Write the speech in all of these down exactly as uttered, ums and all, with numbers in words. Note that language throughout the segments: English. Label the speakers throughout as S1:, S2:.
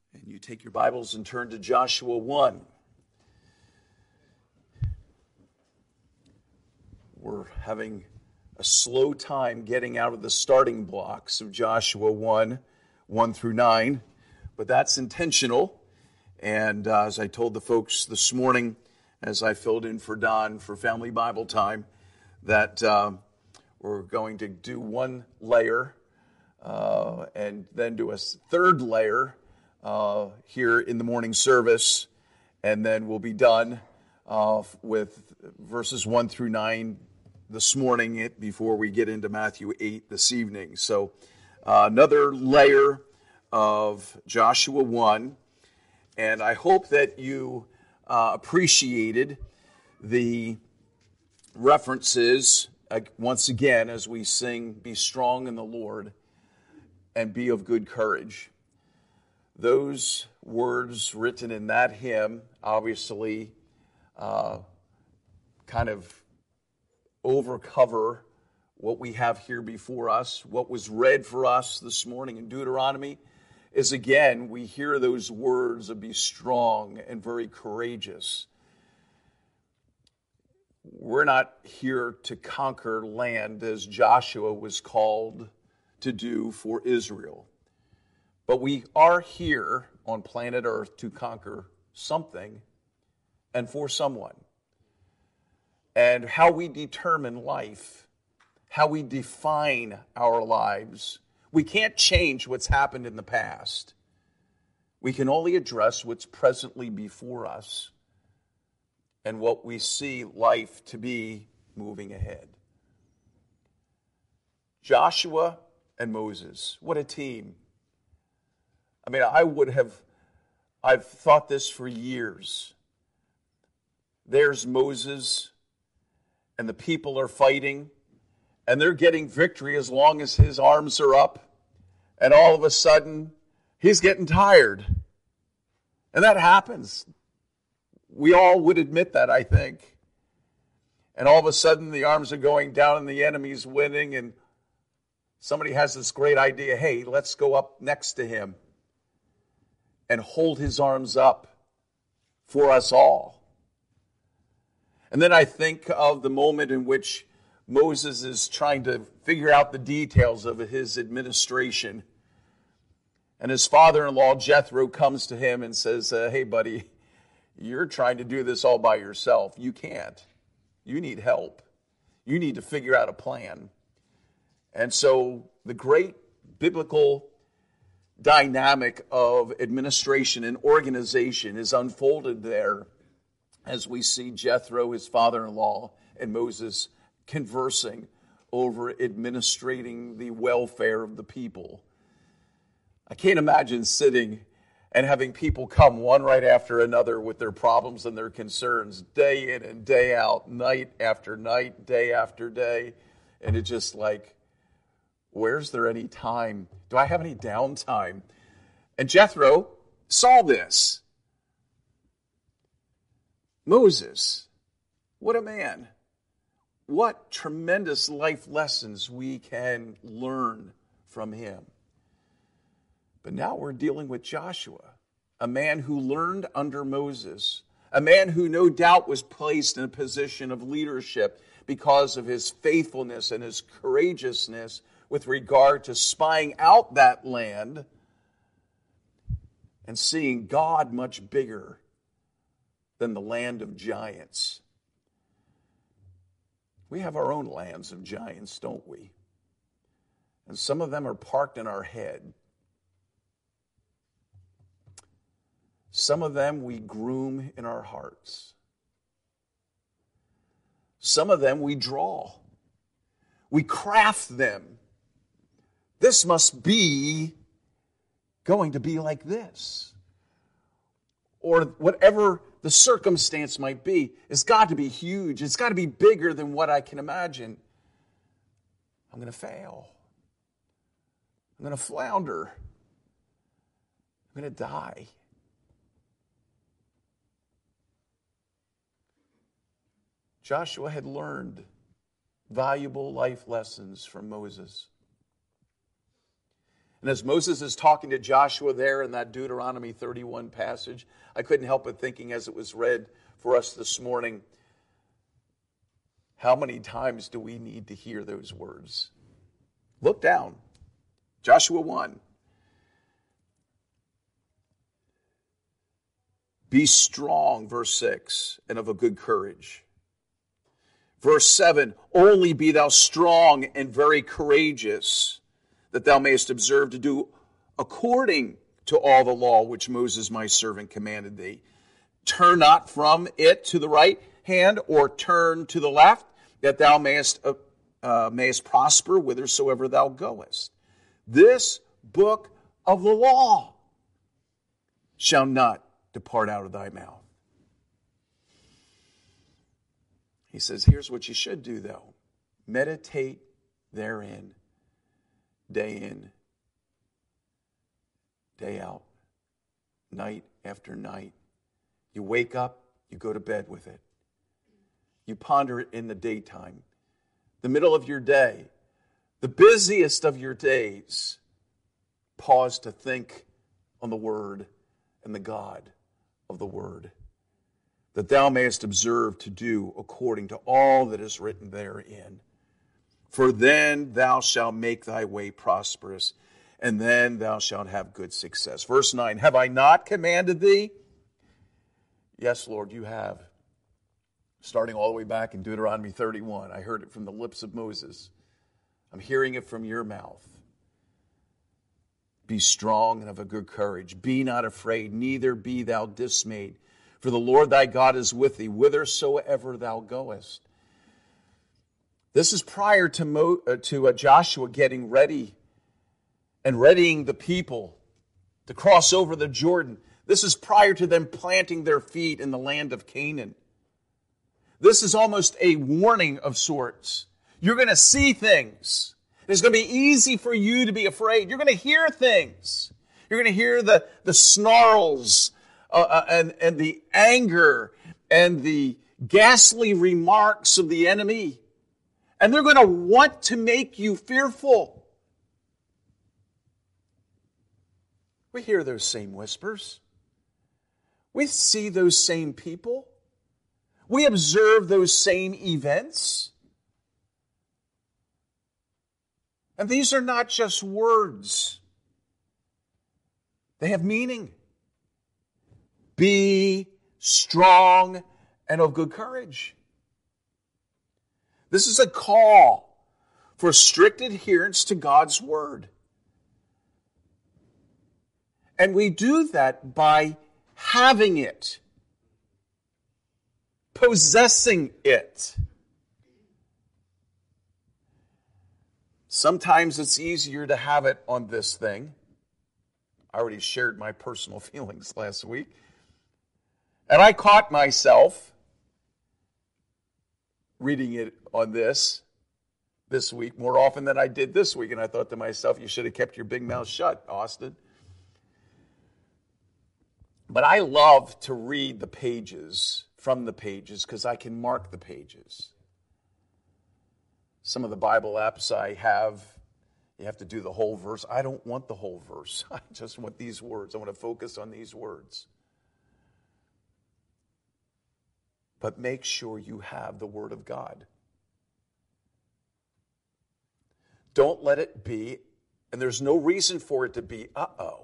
S1: And you take your Bibles and turn to Joshua one. We're having a slow time getting out of the starting blocks of Joshua one, one through nine, but that's intentional. And uh, as I told the folks this morning, as I filled in for Don for Family Bible Time, that uh, we're going to do one layer uh, and then do a third layer uh, here in the morning service, and then we'll be done uh, with verses one through nine this morning it, before we get into Matthew eight this evening. So uh, another layer of Joshua one, and I hope that you uh, appreciated the references uh, once again as we sing, "Be strong in the Lord and be of good courage." Those words written in that hymn obviously uh, kind of overcover what we have here before us. What was read for us this morning in Deuteronomy is, again, we hear those words of be strong and very courageous. We're not here to conquer land as Joshua was called to do for Israel. But we are here on planet Earth to conquer something and for someone. And how we determine life, how we define our lives, we can't change what's happened in the past. We can only address what's presently before us and what we see life to be moving ahead. Joshua and Moses, what a team. I mean, I would have, I've thought this for years. There's Moses, and the people are fighting, and they're getting victory as long as his arms are up, and all of a sudden, he's getting tired. And that happens. We all would admit that, I think. And all of a sudden, the arms are going down, and the enemy's winning, and somebody has this great idea, hey, let's go up next to him and hold his arms up for us all. And then I think of the moment in which Moses is trying to figure out the details of his administration. And his father-in-law, Jethro, comes to him and says, uh, hey, buddy, you're trying to do this all by yourself. You can't. You need help. You need to figure out a plan. And so the great biblical dynamic of administration and organization is unfolded there as we see Jethro, his father-in-law, and Moses conversing over administrating the welfare of the people. I can't imagine sitting and having people come one right after another with their problems and their concerns day in and day out, night after night, day after day, and it's just like, where's there any time? Do I have any downtime? And Jethro saw this. Moses, what a man. What tremendous life lessons we can learn from him. But now we're dealing with Joshua, a man who learned under Moses, a man who no doubt was placed in a position of leadership because of his faithfulness and his courageousness with regard to spying out that land and seeing God much bigger than the land of giants. We have our own lands of giants, don't we? And some of them are parked in our head. Some of them we groom in our hearts. Some of them we draw. We craft them. This must be going to be like this. Or whatever the circumstance might be, it's got to be huge. It's got to be bigger than what I can imagine. I'm going to fail. I'm going to flounder. I'm going to die. Joshua had learned valuable life lessons from Moses. And as Moses is talking to Joshua there in that Deuteronomy thirty-one passage, I couldn't help but thinking as it was read for us this morning, how many times do we need to hear those words? Look down. Joshua one. Be strong, verse six, and of a good courage. Verse seven, only be thou strong and very courageous, that thou mayest observe to do according to all the law which Moses my servant commanded thee. Turn not from it to the right hand, or turn to the left, that thou mayest, uh, uh, mayest prosper whithersoever thou goest. This book of the law shall not depart out of thy mouth. He says, here's what you should do, though. Meditate therein, day in, day out, night after night. You wake up, you go to bed with it. You ponder it in the daytime, the middle of your day, the busiest of your days. Pause to think on the Word and the God of the Word, that thou mayest observe to do according to all that is written therein. For then thou shalt make thy way prosperous, and then thou shalt have good success. Verse nine, have I not commanded thee? Yes, Lord, you have. Starting all the way back in Deuteronomy thirty-one, I heard it from the lips of Moses. I'm hearing it from your mouth. Be strong and of a good courage. Be not afraid, neither be thou dismayed. For the Lord thy God is with thee, whithersoever thou goest. This is prior to, Mo, uh, to uh, Joshua getting ready and readying the people to cross over the Jordan. This is prior to them planting their feet in the land of Canaan. This is almost a warning of sorts. You're going to see things. It's going to be easy for you to be afraid. You're going to hear things. You're going to hear the, the snarls uh, uh, and, and the anger and the ghastly remarks of the enemy. And they're going to want to make you fearful. We hear those same whispers. We see those same people. We observe those same events. And these are not just words. They have meaning. Be strong and of good courage. This is a call for strict adherence to God's word. And we do that by having it, possessing it. Sometimes it's easier to have it on this thing. I already shared my personal feelings last week. And I caught myself reading it on this this week more often than I did this week. And I thought to myself, you should have kept your big mouth shut, Austin. But I love to read the pages from the pages because I can mark the pages. Some of the Bible apps I have, you have to do the whole verse. I don't want the whole verse. I just want these words. I want to focus on these words. But make sure you have the Word of God. Don't let it be, and there's no reason for it to be, uh-oh.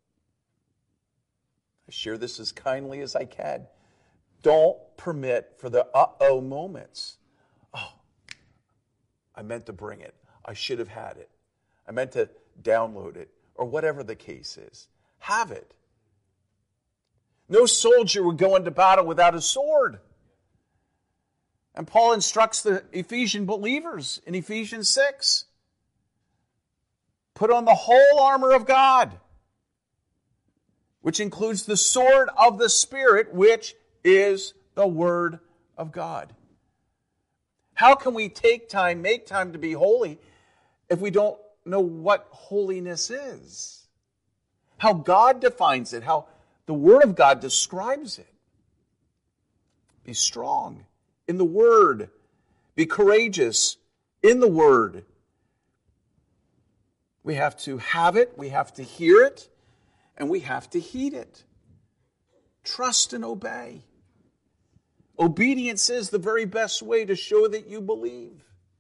S1: I share this as kindly as I can. Don't permit for the uh-oh moments. Oh, I meant to bring it. I should have had it. I meant to download it, or whatever the case is. Have it. No soldier would go into battle without a sword. And Paul instructs the Ephesian believers in Ephesians six. Put on the whole armor of God, which includes the sword of the Spirit, which is the Word of God. How can we take time, make time to be holy, if we don't know what holiness is? How God defines it, how the Word of God describes it. Be strong in the Word. Be courageous in the Word. We have to have it, we have to hear it, and we have to heed it. Trust and obey. Obedience is the very best way to show that you believe.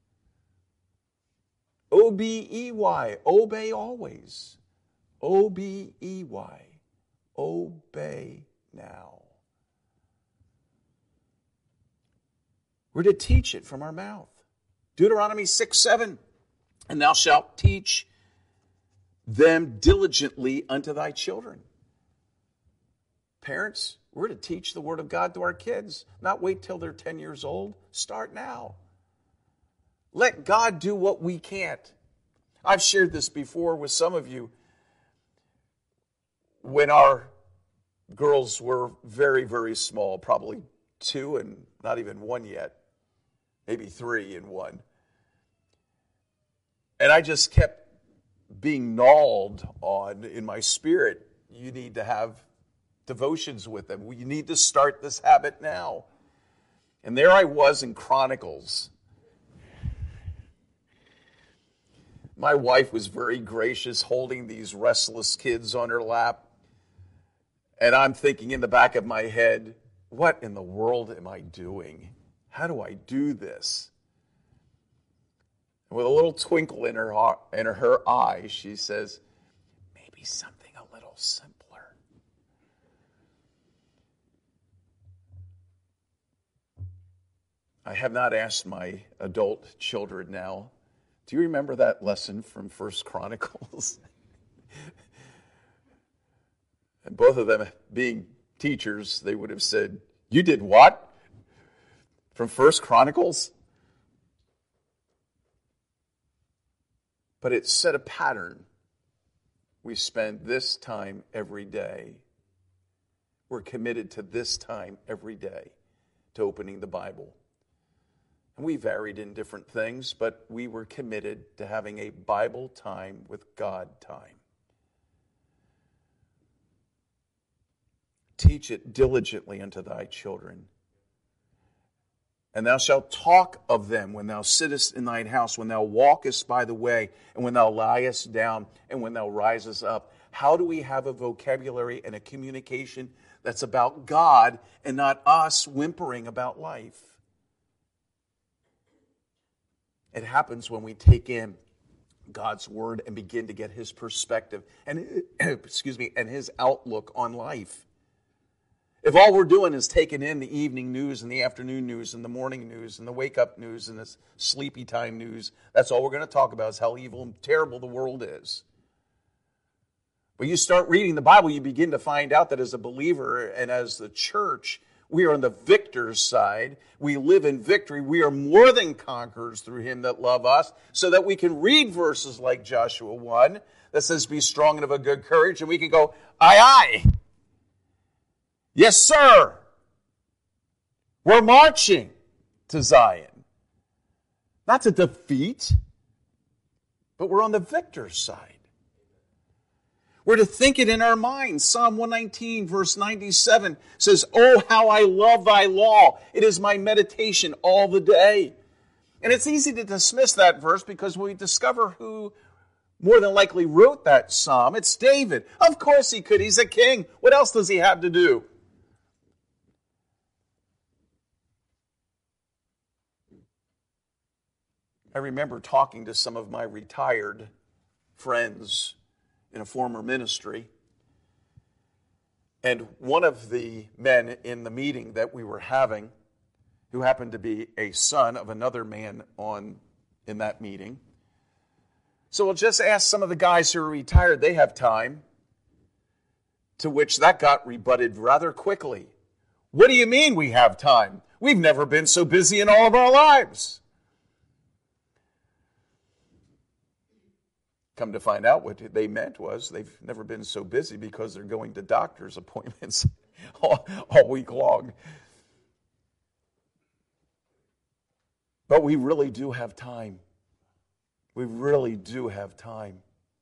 S1: O B E Y, obey always. O B E Y, obey now. We're to teach it from our mouth. Deuteronomy six seven, and thou shalt teach them diligently unto thy children. Parents, we're to teach the Word of God to our kids, not wait till they're ten years old. Start now. Let God do what we can't. I've shared this before with some of you. When our girls were very, very small, probably two and not even one yet, maybe three and one. And I just kept being gnawed on in my spirit. You need to have devotions with them. You need to start this habit now. And there I was in Chronicles. My wife was very gracious, holding these restless kids on her lap. And I'm thinking in the back of my head, what in the world am I doing? How do I do this? And with a little twinkle in her, in her eye, she says, maybe something a little simpler. I have not asked my adult children now, do you remember that lesson from First Chronicles? And both of them being teachers, they would have said, you did what? From First Chronicles? But it set a pattern. We spend this time every day. We're committed to this time every day to opening the Bible. And we varied in different things, but we were committed to having a Bible time with God time. Teach it diligently unto thy children. And thou shalt talk of them when thou sittest in thine house, when thou walkest by the way, and when thou liest down, and when thou risest up. How do we have a vocabulary and a communication that's about God and not us whimpering about life? It happens when we take in God's word and begin to get his perspective and excuse me, and his outlook on life. If all we're doing is taking in the evening news and the afternoon news and the morning news and the wake-up news and the sleepy time news, that's all we're going to talk about is how evil and terrible the world is. But you start reading the Bible, you begin to find out that as a believer and as the church, we are on the victor's side. We live in victory. We are more than conquerors through him that love us, so that we can read verses like Joshua one that says, be strong and of a good courage, and we can go, aye, aye. Yes, sir. We're marching to Zion. Not to defeat, but we're on the victor's side. We're to think it in our minds. Psalm one nineteen, verse ninety-seven says, oh, how I love thy law. It is my meditation all the day. And it's easy to dismiss that verse because we discover who more than likely wrote that psalm. It's David. Of course he could. He's a king. What else does he have to do? I remember talking to some of my retired friends in a former ministry. And one of the men in the meeting that we were having, who happened to be a son of another man on in that meeting. So we'll just ask some of the guys who are retired, they have time. To which that got rebutted rather quickly. What do you mean we have time? We've never been so busy in all of our lives. Come to find out, what they meant was they've never been so busy because they're going to doctor's appointments all, all week long. But we really do have time. We really do have time.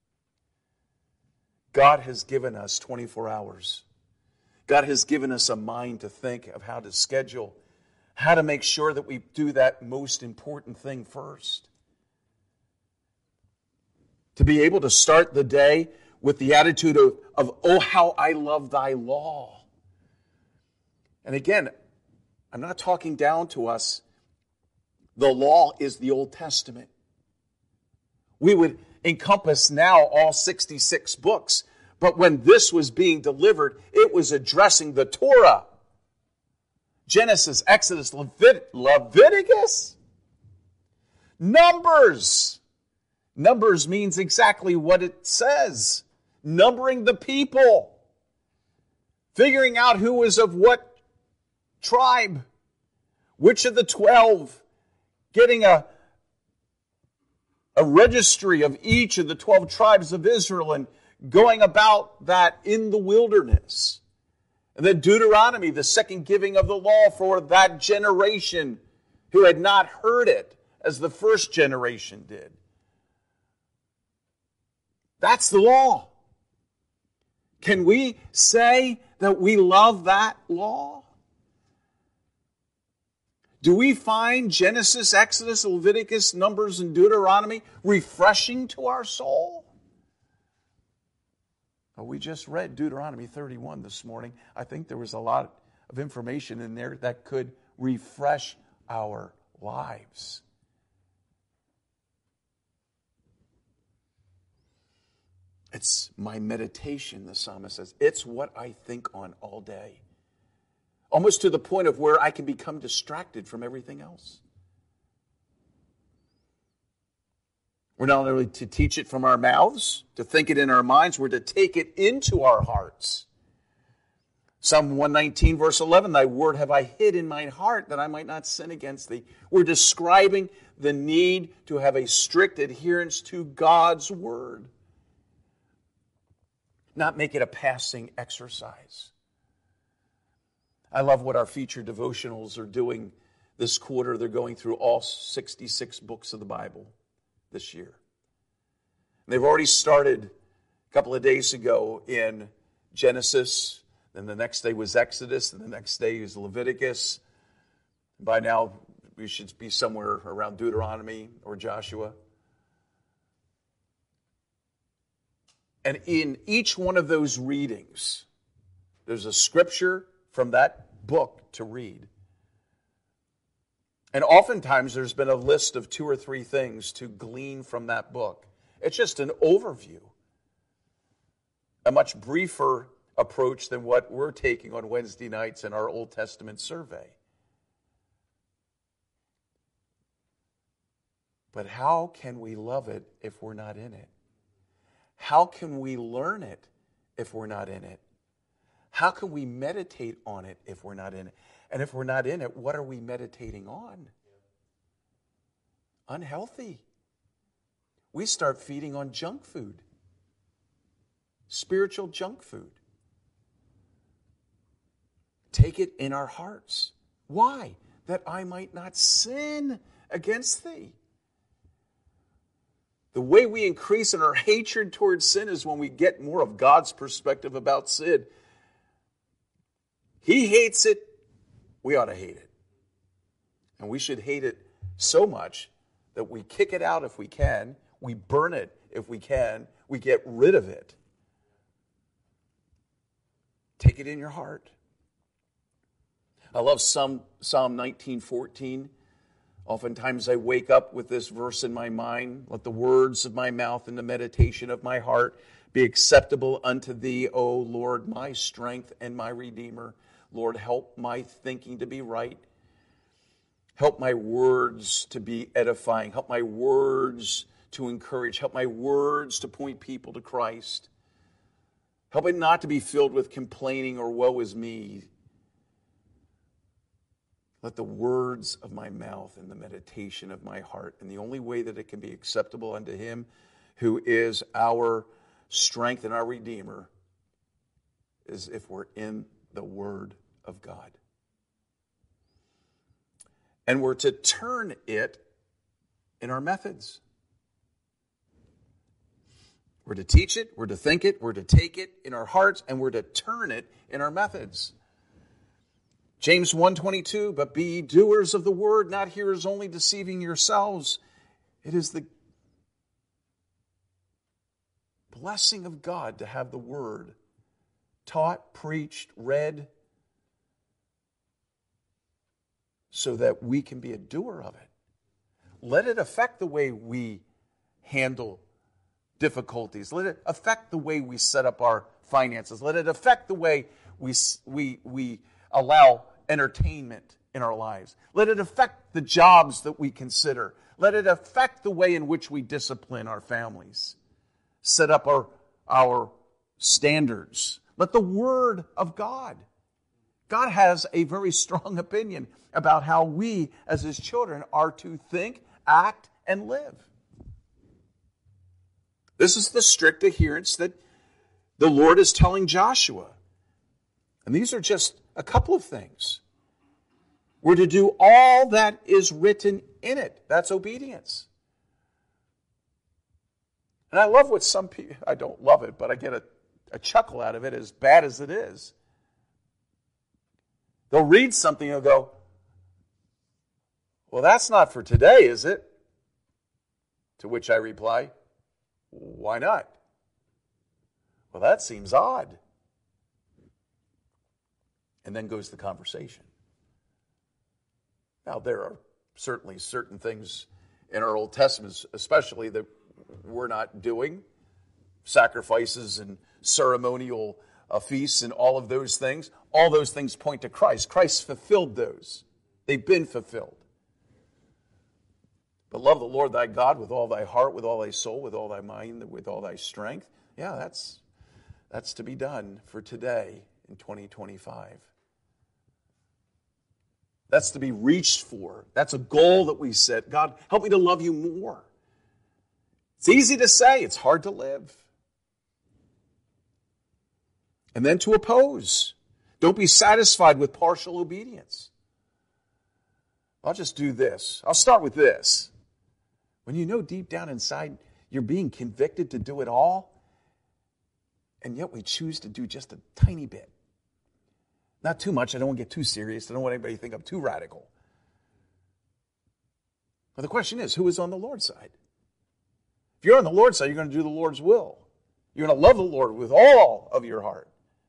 S1: God has given us twenty-four hours. God has given us a mind to think of how to schedule, how to make sure that we do that most important thing first. To be able to start the day with the attitude of, of, oh, how I love thy law. And again, I'm not talking down to us. The law is the Old Testament. We would encompass now all sixty-six books. But when this was being delivered, it was addressing the Torah. Genesis, Exodus, Levit- Leviticus, Numbers. Numbers means exactly what it says. Numbering the people. Figuring out who was of what tribe. Which of the twelve. Getting a, a registry of each of the twelve tribes of Israel and going about that in the wilderness. And then Deuteronomy, the second giving of the law for that generation who had not heard it as the first generation did. That's the law. Can we say that we love that law? Do we find Genesis, Exodus, Leviticus, Numbers, and Deuteronomy refreshing to our soul? Well, we just read Deuteronomy thirty-one this morning. I think there was a lot of information in there that could refresh our lives. It's my meditation, the psalmist says. It's what I think on all day. Almost to the point of where I can become distracted from everything else. We're not only to teach it from our mouths, to think it in our minds, we're to take it into our hearts. Psalm one nineteen, verse eleven, thy word have I hid in mine heart that I might not sin against thee. We're describing the need to have a strict adherence to God's word. Not make it a passing exercise. I love what our featured devotionals are doing this quarter. They're going through all sixty-six books of the Bible this year. They've already started a couple of days ago in Genesis. Then the next day was Exodus. And the next day is Leviticus. By now, we should be somewhere around Deuteronomy or Joshua. And in each one of those readings, there's a scripture from that book to read. And oftentimes there's been a list of two or three things to glean from that book. It's just an overview. A much briefer approach than what we're taking on Wednesday nights in our Old Testament survey. But how can we love it if we're not in it? How can we learn it if we're not in it? How can we meditate on it if we're not in it? And if we're not in it, what are we meditating on? Unhealthy. We start feeding on junk food. Spiritual junk food. Take it in our hearts. Why? That I might not sin against thee. The way we increase in our hatred towards sin is when we get more of God's perspective about sin. He hates it, we ought to hate it. And we should hate it so much that we kick it out if we can, we burn it if we can, we get rid of it. Take it in your heart. I love Psalm, Psalm nineteen fourteen. Oftentimes I wake up with this verse in my mind. Let the words of my mouth and the meditation of my heart be acceptable unto thee, O Lord, my strength and my Redeemer. Lord, help my thinking to be right. Help my words to be edifying. Help my words to encourage. Help my words to point people to Christ. Help it not to be filled with complaining or woe is me. Let the words of my mouth and the meditation of my heart, and the only way that it can be acceptable unto him who is our strength and our Redeemer, is if we're in the Word of God. And we're to turn it in our methods. We're to teach it, we're to think it, we're to take it in our hearts, and we're to turn it in our methods. James one twenty-two, but be ye doers of the word, not hearers only, deceiving yourselves. It is the blessing of God to have the word taught, preached, read, so that we can be a doer of it. Let it affect the way we handle difficulties. Let it affect the way we set up our finances. Let it affect the way we, we, we allow entertainment in our lives. Let it affect the jobs that we consider. Let it affect the way in which we discipline our families. Set up our, our standards. Let the Word of God. God has a very strong opinion about how we, as His children, are to think, act, and live. This is the strict adherence that the Lord is telling Joshua. And these are just a couple of things. We're to do all that is written in it. That's obedience. And I love what some people, I don't love it, but I get a, a chuckle out of it, as bad as it is. They'll read something and they'll go, well, that's not for today, is it? To which I reply, why not? Well, that seems odd. And then goes the conversation. Now, there are certainly certain things in our Old Testament, especially, that we're not doing. Sacrifices and ceremonial uh, feasts and all of those things. All those things point to Christ. Christ fulfilled those. They've been fulfilled. But love the Lord thy God with all thy heart, with all thy soul, with all thy mind, with all thy strength. Yeah, that's, that's to be done for today in twenty twenty-five. That's to be reached for. That's a goal that we set. God, help me to love you more. It's easy to say. It's hard to live. And then to oppose. Don't be satisfied with partial obedience. I'll just do this. I'll start with this. When you know deep down inside you're being convicted to do it all, and yet we choose to do just a tiny bit. Not too much. I don't want to get too serious. I don't want anybody to think I'm too radical. But the question is, who is on the Lord's side? If you're on the Lord's side, you're going to do the Lord's will. You're going to love the Lord with all of your heart.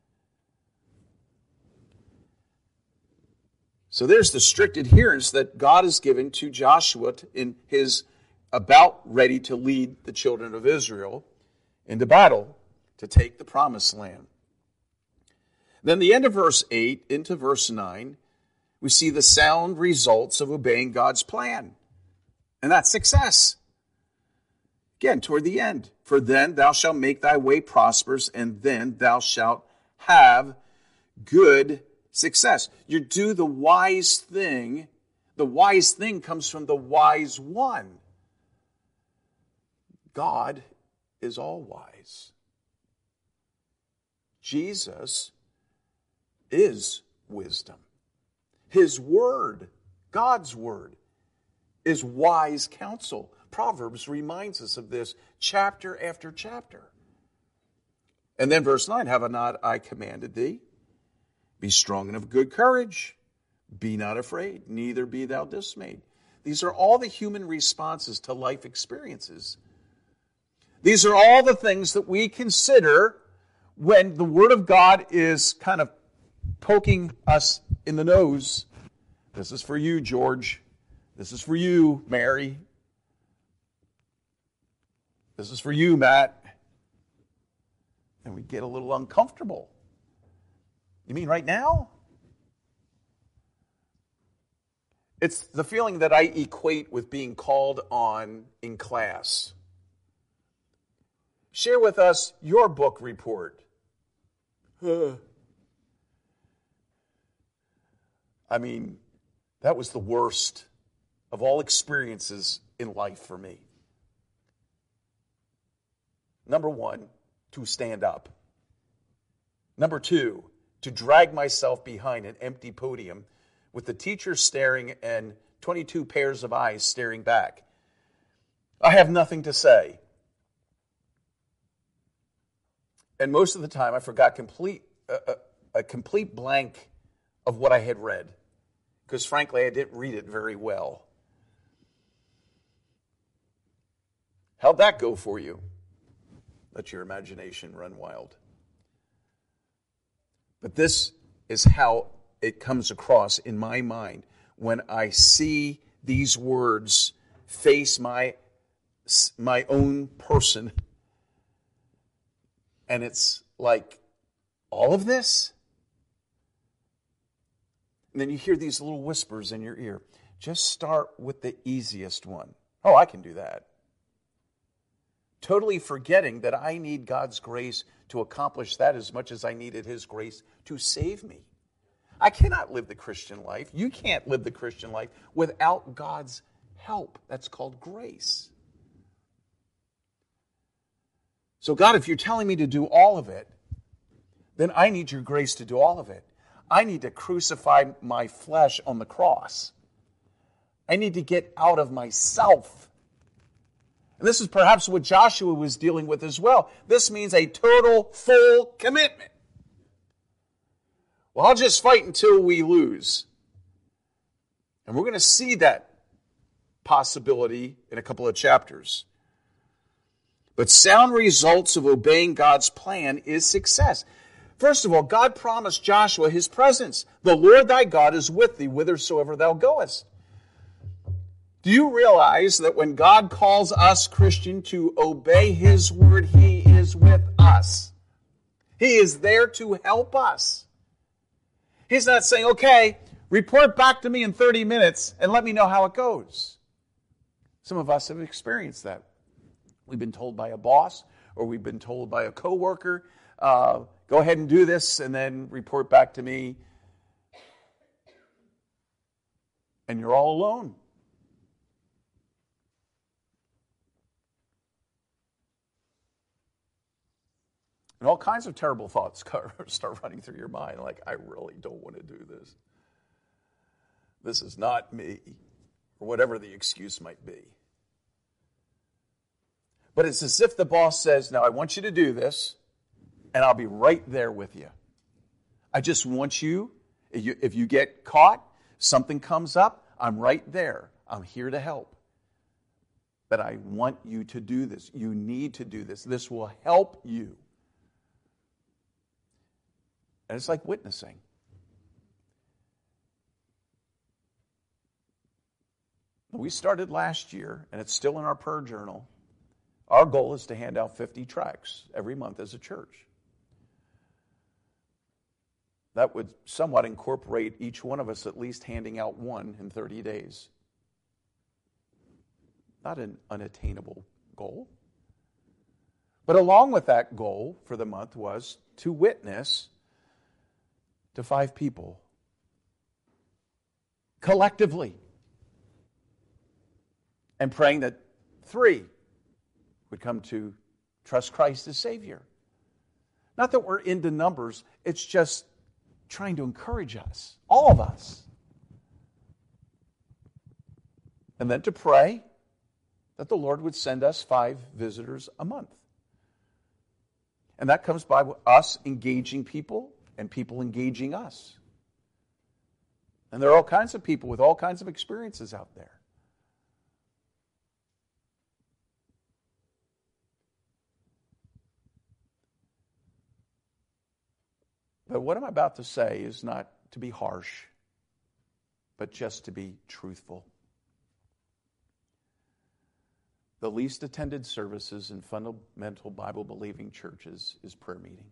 S1: So there's the strict adherence that God has given to Joshua in his about ready to lead the children of Israel into battle to take the promised land. Then the end of verse eight into verse nine, we see the sound results of obeying God's plan. And that's success. Again, toward the end. For then thou shalt make thy way prosperous, and then thou shalt have good success. You do the wise thing. The wise thing comes from the wise one. God is all wise. Jesus is wisdom. His word, God's word, is wise counsel. Proverbs reminds us of this chapter after chapter. And then verse nine, have I not I commanded thee? Be strong and of good courage. Be not afraid, neither be thou dismayed. These are all the human responses to life experiences. These are all the things that we consider when the Word of God is kind of poking us in the nose. This is for you, George. This is for you, Mary. This is for you, Matt. And we get a little uncomfortable. You mean right now? It's the feeling that I equate with being called on in class. Share with us your book report. I mean, that was the worst of all experiences in life for me. Number one, to stand up. Number two, to drag myself behind an empty podium with the teacher staring and twenty-two pairs of eyes staring back. I have nothing to say. And most of the time I forgot complete a, a, a complete blank of what I had read. Because frankly, I didn't read it very well. How'd that go for you? Let your imagination run wild. But this is how it comes across in my mind when I see these words face my, my own person. And it's like, all of this? And then you hear these little whispers in your ear. Just start with the easiest one. Oh, I can do that. Totally forgetting that I need God's grace to accomplish that as much as I needed His grace to save me. I cannot live the Christian life. You can't live the Christian life without God's help. That's called grace. So God, if you're telling me to do all of it, then I need your grace to do all of it. I need to crucify my flesh on the cross. I need to get out of myself. And this is perhaps what Joshua was dealing with as well. This means a total, full commitment. Well, I'll just fight until we lose. And we're going to see that possibility in a couple of chapters. But sound results of obeying God's plan is success. First of all, God promised Joshua His presence. The Lord thy God is with thee whithersoever thou goest. Do you realize that when God calls us, Christian, to obey His word, He is with us? He is there to help us. He's not saying, okay, report back to me in thirty minutes and let me know how it goes. Some of us have experienced that. We've been told by a boss or we've been told by a coworker, uh, go ahead and do this and then report back to me. And you're all alone. And all kinds of terrible thoughts start running through your mind, like, I really don't want to do this. This is not me, or whatever the excuse might be. But it's as if the boss says, now I want you to do this, and I'll be right there with you. I just want you, if you, if you get caught, something comes up, I'm right there. I'm here to help. But I want you to do this. You need to do this. This will help you. And it's like witnessing. We started last year, and it's still in our prayer journal. Our goal is to hand out fifty tracts every month as a church. That would somewhat incorporate each one of us at least handing out one in thirty days. Not an unattainable goal. But along with that goal for the month was to witness to five people collectively, and praying that three would come to trust Christ as Savior. Not that we're into numbers, it's just trying to encourage us, all of us. And then to pray that the Lord would send us five visitors a month. And that comes by us engaging people and people engaging us. And there are all kinds of people with all kinds of experiences out there. But what I'm about to say is not to be harsh, but just to be truthful. The least attended services in fundamental Bible-believing churches is prayer meeting.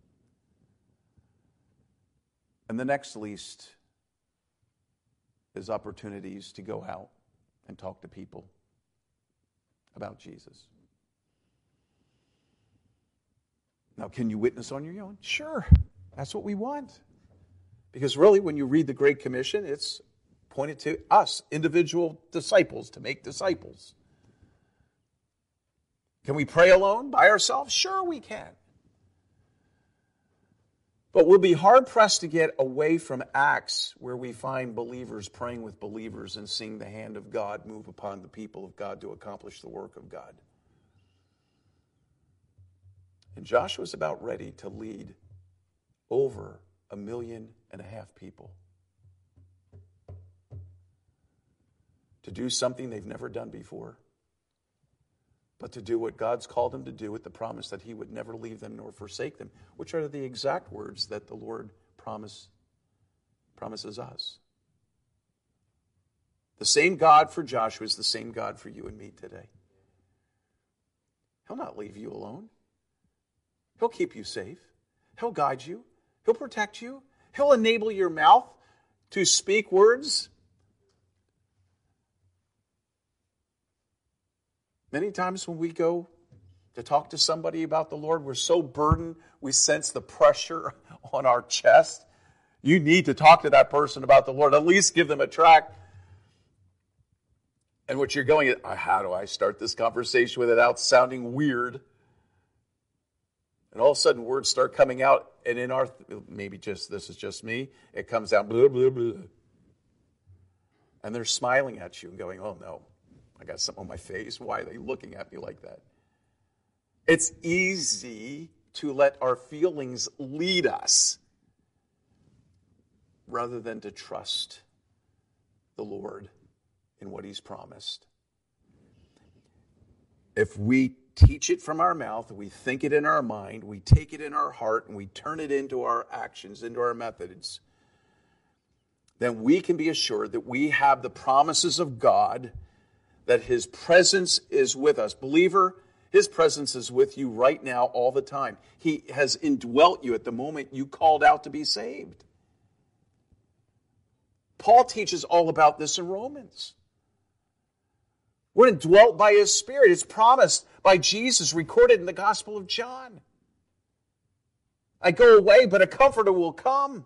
S1: And the next least is opportunities to go out and talk to people about Jesus. Now, can you witness on your own? Sure. That's what we want. Because really, when you read the Great Commission, it's pointed to us, individual disciples, to make disciples. Can we pray alone, by ourselves? Sure we can. But we'll be hard-pressed to get away from Acts, where we find believers praying with believers and seeing the hand of God move upon the people of God to accomplish the work of God. And Joshua's about ready to lead over a million and a half people to do something they've never done before, but to do what God's called them to do with the promise that he would never leave them nor forsake them, which are the exact words that the Lord promise, promises us. The same God for Joshua is the same God for you and me today. He'll not leave you alone. He'll keep you safe. He'll guide you. He'll protect you. He'll enable your mouth to speak words. Many times when we go to talk to somebody about the Lord, we're so burdened, we sense the pressure on our chest. You need to talk to that person about the Lord. At least give them a tract. And what you're going at, how do I start this conversation without sounding weird? And all of a sudden words start coming out, and in our, maybe just, this is just me, it comes out, blah, blah, blah. And they're smiling at you and going, oh no, I got something on my face. Why are they looking at me like that? It's easy to let our feelings lead us rather than to trust the Lord in what he's promised. If we teach it from our mouth, we think it in our mind, we take it in our heart, and we turn it into our actions, into our methods, then we can be assured that we have the promises of God, that his presence is with us. Believer, his presence is with you right now all the time. He has indwelt you at the moment you called out to be saved. Paul teaches all about this in Romans. We're indwelt by his Spirit. It's promised by Jesus, recorded in the Gospel of John. I go away, but a comforter will come.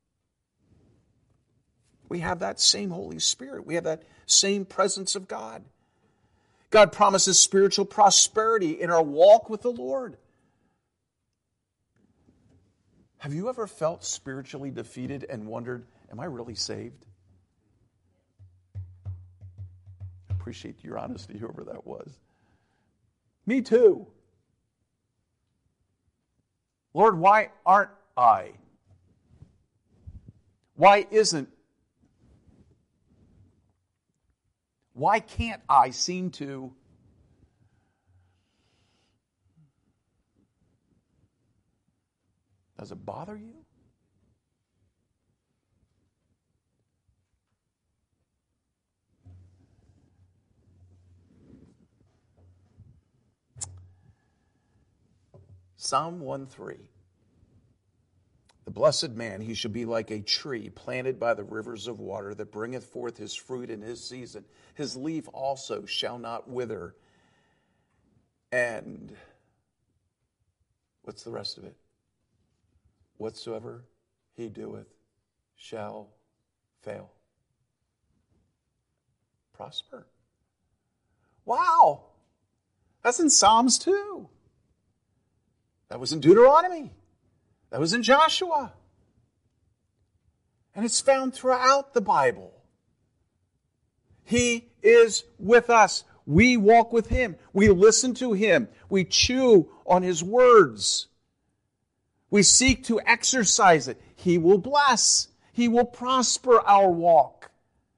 S1: We have that same Holy Spirit. We have that same presence of God. God promises spiritual prosperity in our walk with the Lord. Have you ever felt spiritually defeated and wondered, am I really saved? Appreciate your honesty, whoever that was. Me too. Lord, why aren't I? Why isn't? Why can't I seem to? Does it bother you? Psalm one three. The blessed man, he shall be like a tree planted by the rivers of water that bringeth forth his fruit in his season. His leaf also shall not wither. And what's the rest of it? Whatsoever he doeth shall fail. Prosper. Wow. That's in Psalms too. That was in Deuteronomy. That was in Joshua. And it's found throughout the Bible. He is with us. We walk with him. We listen to him. We chew on his words. We seek to exercise it. He will bless. He will prosper our walk.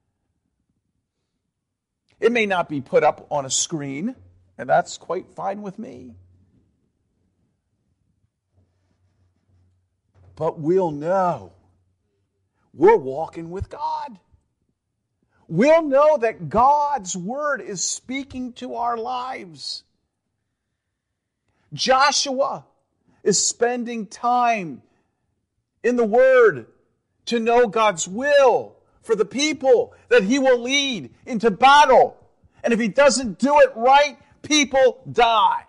S1: It may not be put up on a screen, and that's quite fine with me. But we'll know we're walking with God. We'll know that God's word is speaking to our lives. Joshua is spending time in the word to know God's will for the people that he will lead into battle. And if he doesn't do it right, people die.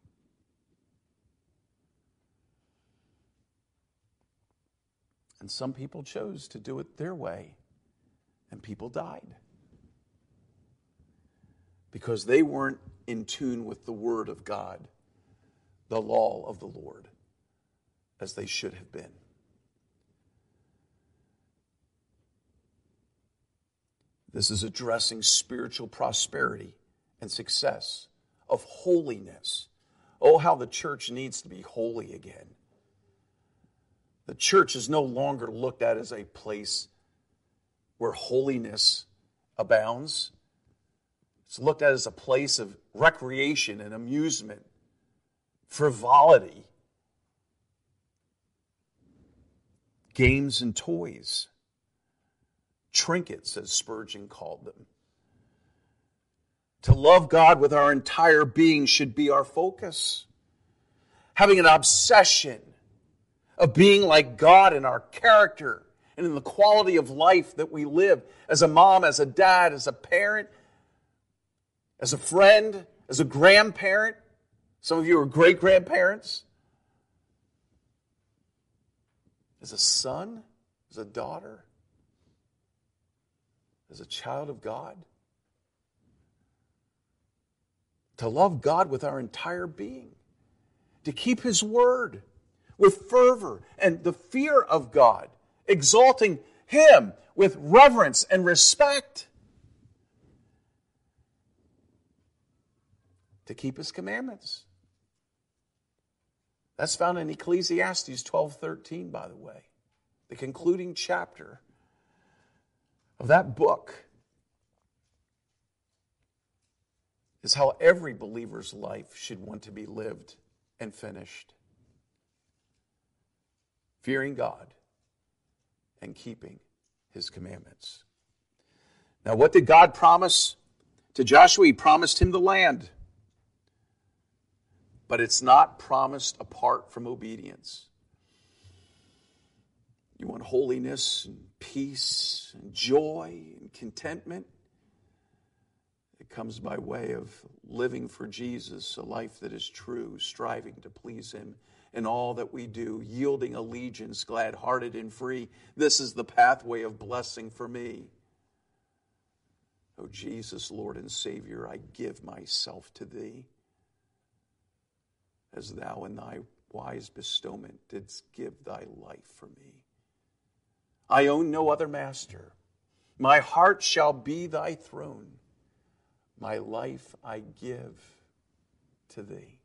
S1: And some people chose to do it their way, and people died because they weren't in tune with the word of God, the law of the Lord, as they should have been. This is addressing spiritual prosperity and success, of holiness. Oh, how the church needs to be holy again. The church is no longer looked at as a place where holiness abounds. It's looked at as a place of recreation and amusement, frivolity, games and toys, trinkets, as Spurgeon called them. To love God with our entire being should be our focus. Having an obsession of being like God in our character and in the quality of life that we live as a mom, as a dad, as a parent, as a friend, as a grandparent. Some of you are great-grandparents. As a son, as a daughter, as a child of God. To love God with our entire being. To keep His word with fervor and the fear of God. Exalting Him with reverence and respect. To keep His commandments. That's found in Ecclesiastes twelve thirteen, by the way. The concluding chapter of that book is how every believer's life should want to be lived and finished. Fearing God and keeping His commandments. Now, what did God promise to Joshua? He promised him the land. But it's not promised apart from obedience. You want holiness and peace and joy and contentment? It comes by way of living for Jesus, a life that is true, striving to please Him in all that we do, yielding allegiance, glad-hearted and free. This is the pathway of blessing for me. Oh, Jesus, Lord and Savior, I give myself to Thee, as Thou in Thy wise bestowment didst give Thy life for me. I own no other master. My heart shall be Thy throne. My life I give to Thee.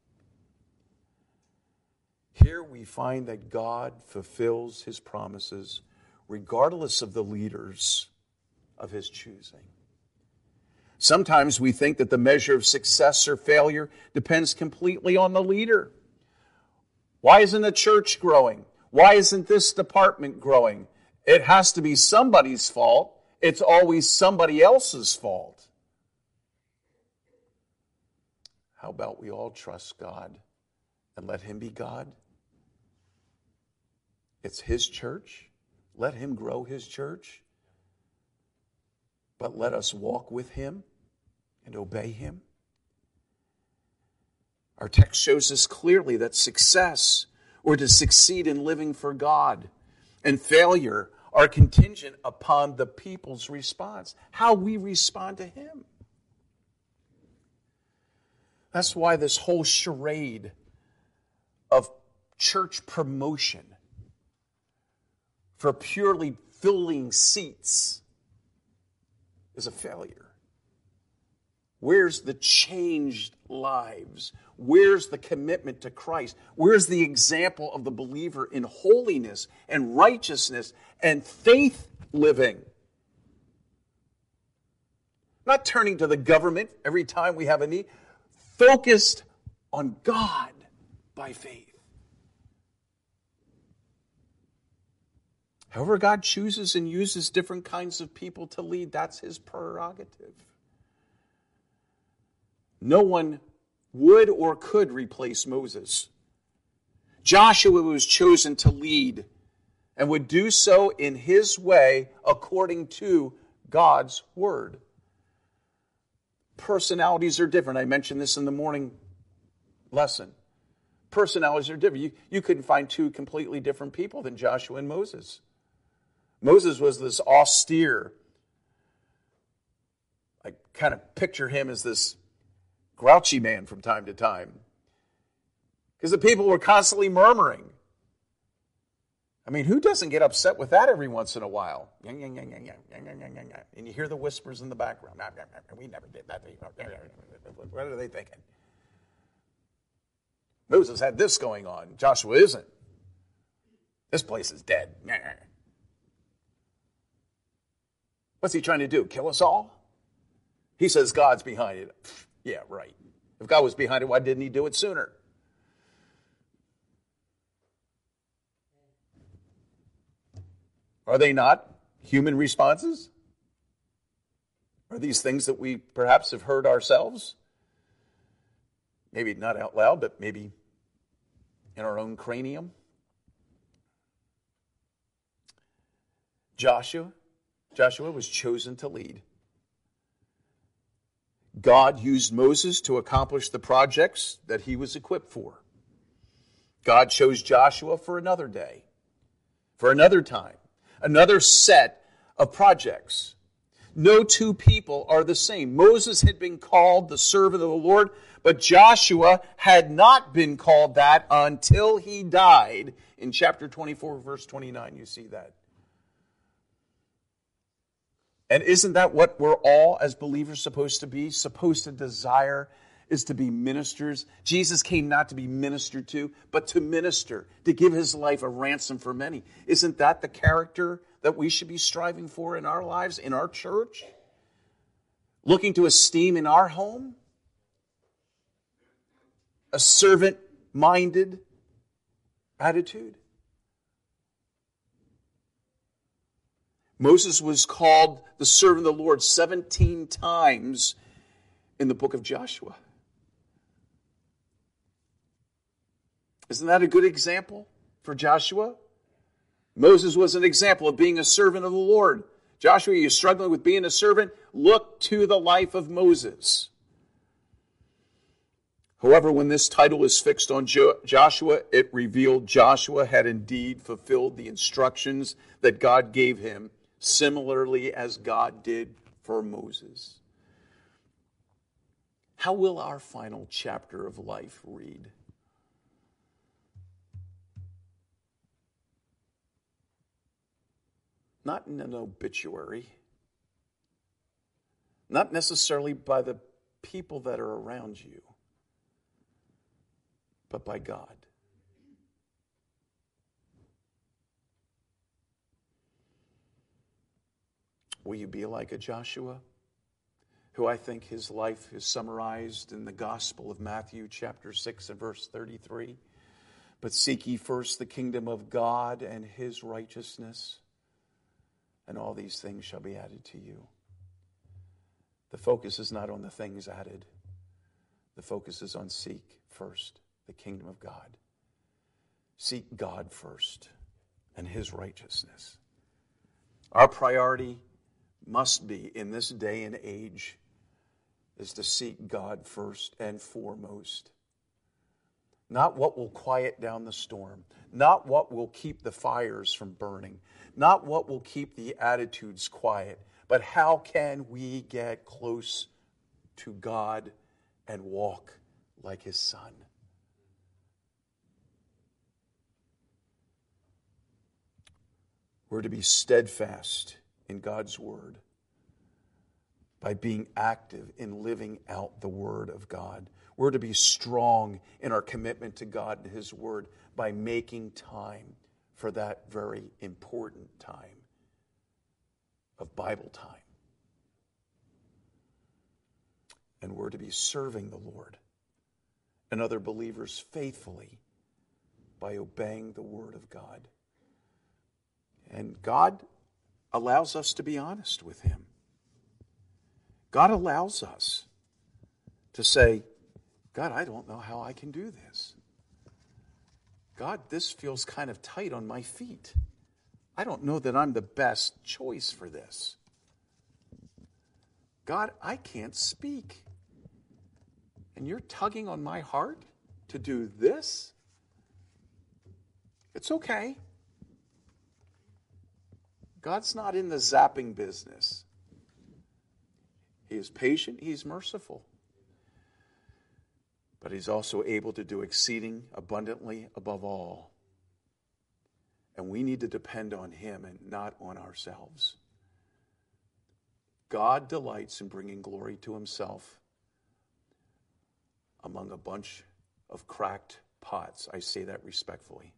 S1: Here we find that God fulfills His promises regardless of the leaders of His choosing. Sometimes we think that the measure of success or failure depends completely on the leader. Why isn't the church growing? Why isn't this department growing? It has to be somebody's fault. It's always somebody else's fault. How about we all trust God and let Him be God? It's His church. Let Him grow His church. But let us walk with Him and obey Him. Our text shows us clearly that success, or to succeed in living for God, and failure are contingent upon the people's response, how we respond to Him. That's why this whole charade of church promotion for purely filling seats is a failure. Where's the changed lives? Where's the commitment to Christ? Where's the example of the believer in holiness and righteousness and faith living? Not turning to the government every time we have a need. Focused on God by faith. However, God chooses and uses different kinds of people to lead. That's His prerogative. No one would or could replace Moses. Joshua was chosen to lead and would do so in his way according to God's word. Personalities are different. I mentioned this in the morning lesson. Personalities are different. You, you couldn't find two completely different people than Joshua and Moses. Moses was this austere. I kind of picture him as this grouchy man from time to time. Because the people were constantly murmuring. I mean, who doesn't get upset with that every once in a while? And you hear the whispers in the background. We never did that. What are they thinking? Moses had this going on. Joshua isn't. This place is dead. What's he trying to do? Kill us all? He says God's behind it. Yeah, right. If God was behind it, why didn't he do it sooner? Are they not human responses? Are these things that we perhaps have heard ourselves? Maybe not out loud, but maybe in our own cranium. Joshua, Joshua was chosen to lead. God used Moses to accomplish the projects that he was equipped for. God chose Joshua for another day, for another time, another set of projects. No two people are the same. Moses had been called the servant of the Lord, but Joshua had not been called that until he died. In chapter twenty-four, verse twenty-nine, you see that. And isn't that what we're all, as believers, supposed to be? Supposed to desire is to be ministers. Jesus came not to be ministered to, but to minister, to give his life a ransom for many. Isn't that the character that we should be striving for in our lives, in our church? Looking to esteem in our home? A servant-minded attitude? Moses was called the servant of the Lord seventeen times in the book of Joshua. Isn't that a good example for Joshua? Moses was an example of being a servant of the Lord. Joshua, you're struggling with being a servant? Look to the life of Moses. However, when this title is fixed on jo- Joshua, it revealed Joshua had indeed fulfilled the instructions that God gave him, similarly as God did for Moses. How will our final chapter of life read? Not in an obituary, not necessarily by the people that are around you, but by God. Will you be like a Joshua, who I think his life is summarized in the Gospel of Matthew chapter six and verse thirty-three? But seek ye first the kingdom of God and his righteousness, and all these things shall be added to you. The focus is not on the things added. The focus is on seek first the kingdom of God. Seek God first and his righteousness. Our priority must be, in this day and age, is to seek God first and foremost. Not what will quiet down the storm. Not what will keep the fires from burning. Not what will keep the attitudes quiet. But how can we get close to God and walk like his Son? We're to be steadfast in God's word by being active in living out the word of God. We're to be strong in our commitment to God and his word by making time for that very important time of Bible time. And we're to be serving the Lord and other believers faithfully by obeying the word of God. And God allows us to be honest with him. God allows us to say, God, I don't know how I can do this. God, this feels kind of tight on my feet. I don't know that I'm the best choice for this. God, I can't speak. And you're tugging on my heart to do this? It's okay. God's not in the zapping business. He is patient, he's merciful. But he's also able to do exceeding abundantly above all. And we need to depend on him and not on ourselves. God delights in bringing glory to himself among a bunch of cracked pots. I say that respectfully.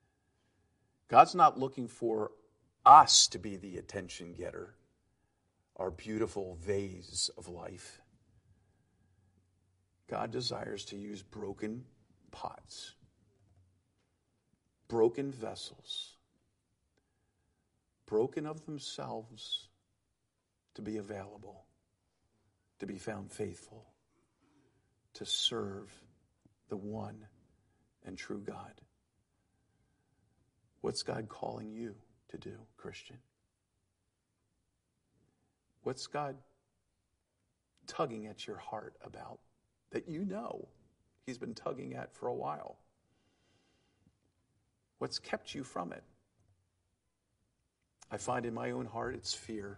S1: God's not looking for us to be the attention getter. our beautiful vase of life. God desires to use broken pots, broken vessels, broken of themselves, to be available, to be found faithful, to serve the one and true God. What's God calling you to do, Christian? What's God tugging at your heart about that you know he's been tugging at for a while? What's kept you from it? I find in my own heart it's fear.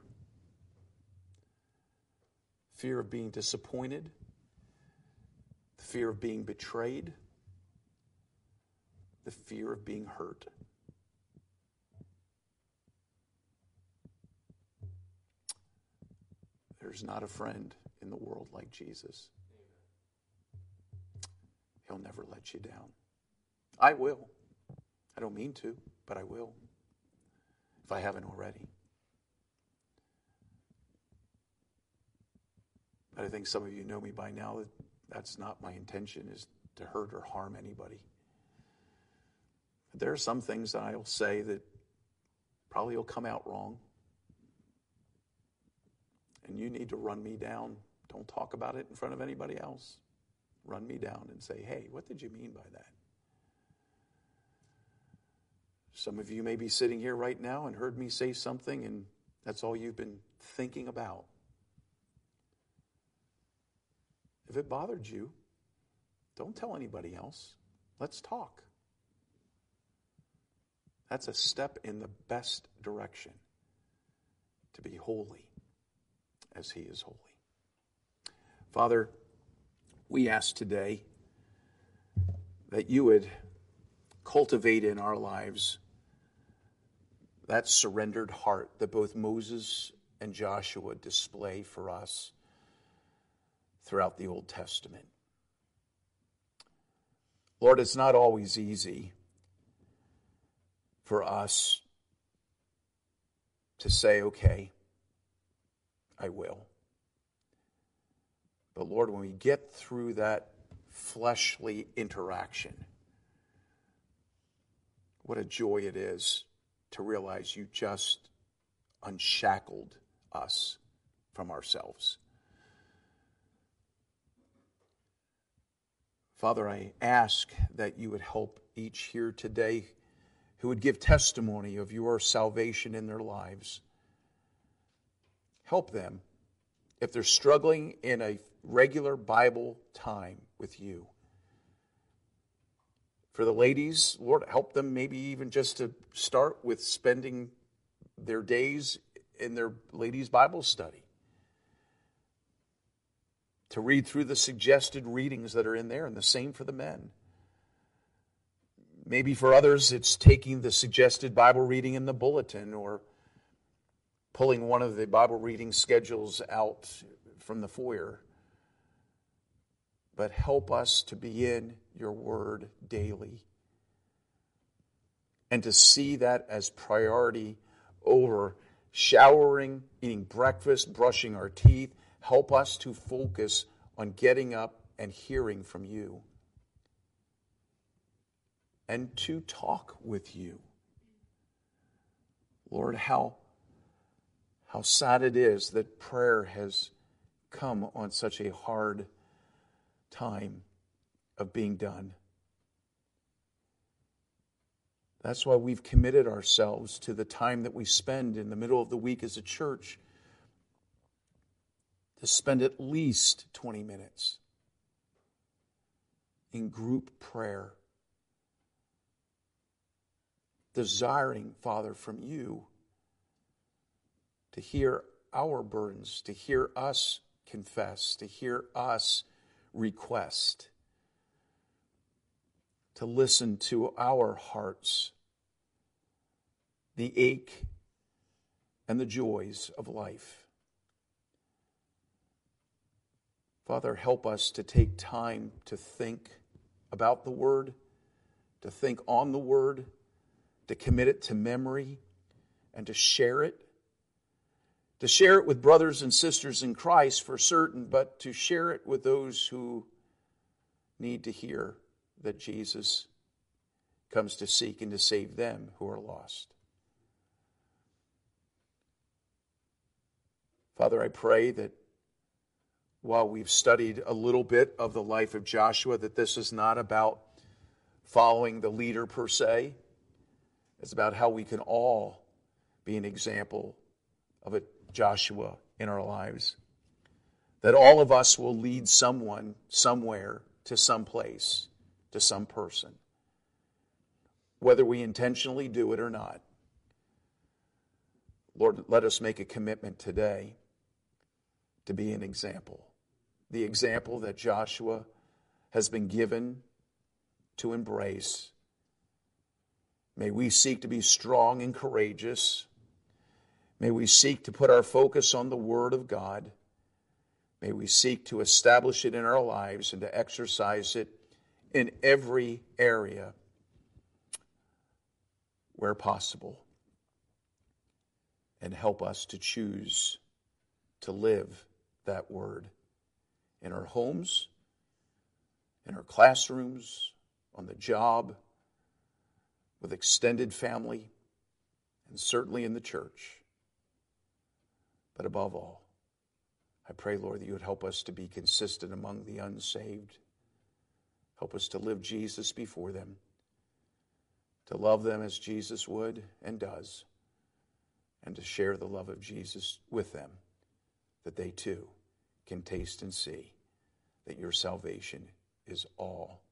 S1: Fear of being disappointed. The fear of being betrayed. The fear of being hurt. There's not a friend in the world like Jesus. He'll never let you down. I will. I don't mean to, but I will, if I haven't already. But I think some of you know me by now that that's not my intention, is to hurt or harm anybody. But there are some things that I'll say that probably will come out wrong. And you need to run me down. Don't talk about it in front of anybody else. Run me down and say, hey, what did you mean by that? Some of you may be sitting here right now and heard me say something, and that's all you've been thinking about. If it bothered you, don't tell anybody else. Let's talk. That's a step in the best direction to be holy as he is holy. Father, we ask today that you would cultivate in our lives that surrendered heart that both Moses and Joshua display for us throughout the Old Testament. Lord, it's not always easy for us to say, okay, I will. But Lord, when we get through that fleshly interaction, what a joy it is to realize you just unshackled us from ourselves. Father, I ask that you would help each here today who would give testimony of your salvation in their lives. Help them if they're struggling in a regular Bible time with you. For the ladies, Lord, help them maybe even just to start with spending their days in their ladies' Bible study. To read through the suggested readings that are in there, and the same for the men. Maybe for others, it's taking the suggested Bible reading in the bulletin or pulling one of the Bible reading schedules out from the foyer. But help us to be in your word daily and to see that as priority over showering, eating breakfast, brushing our teeth. Help us to focus on getting up and hearing from you and to talk with you. Lord, how, how sad it is that prayer has come on such a hard time of being done. That's why we've committed ourselves to the time that we spend in the middle of the week as a church to spend at least twenty minutes in group prayer, desiring, Father, from you to hear our burdens, to hear us confess, to hear us request, to listen to our hearts, the ache and the joys of life. Father, help us to take time to think about the Word, to think on the Word, to commit it to memory, and to share it, to share it with brothers and sisters in Christ for certain, but to share it with those who need to hear that Jesus comes to seek and to save them who are lost. Father, I pray that while we've studied a little bit of the life of Joshua, that this is not about following the leader per se. It's about how we can all be an example of a Joshua in our lives. That all of us will lead someone somewhere to some place, to some person, whether we intentionally do it or not. Lord, let us make a commitment today to be an example. The example that Joshua has been given to embrace. May we seek to be strong and courageous. May we seek to put our focus on the Word of God. May we seek to establish it in our lives and to exercise it in every area where possible. And help us to choose to live that Word in our homes, in our classrooms, on the job, with extended family, and certainly in the church. But above all, I pray, Lord, that you would help us to be consistent among the unsaved. Help us to live Jesus before them, to love them as Jesus would and does, and to share the love of Jesus with them, that they too can taste and see that your salvation is all